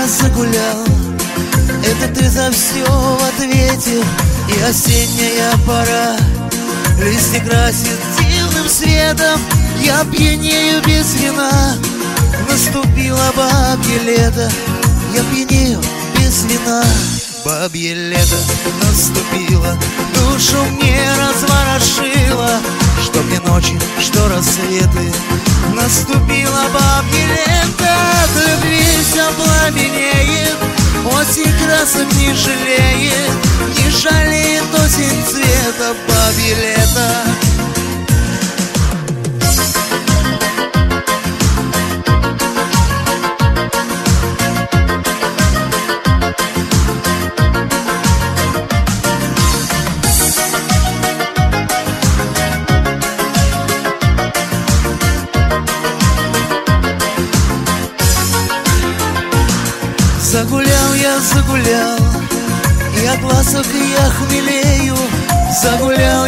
загулял, это ты за все в ответе. И осенняя пора листья красит дивным светом. Я пьянею без вина, наступило бабье лето. Я пьянею без вина, бабье лето наступило, душу мне разворошило. Что мне ночи, что рассветы, наступило бабье лето. От любви все пламенеет, осень красок не жалеет, не жалеет осень цвета, бабье лето. Загулял, и от ласок я хмелею. Загулял,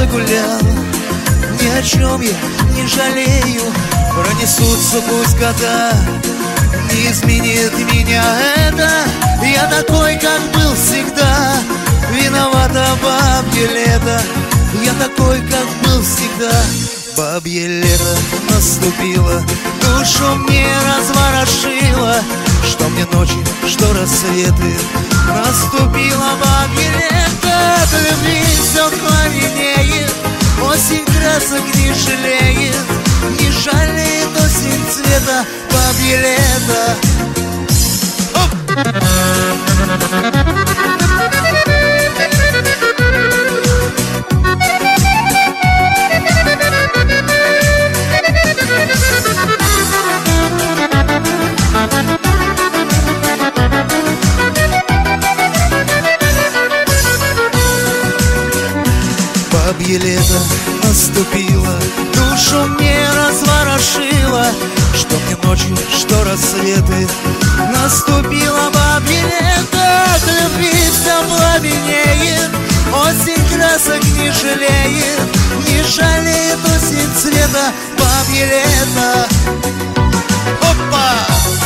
ни о чем я не жалею. Пронесутся пусть года, не изменит меня это. Я такой, как был всегда, виновата бабье лето. Я такой, как был всегда, бабье лето наступило, душу мне разворошило. Что мне ночи, что рассветы, наступило бабье лето. От любви все пламенеет, осень красок не жалеет, не жалеет осень цвета, бабье лето. Бабье лето наступило, душу мне разворошило. Что мне ночью, что рассветы, наступило бабье лето. От любви все пламенеет, осень красок не жалеет, не жалеет осень цвета, бабье лето. Опа!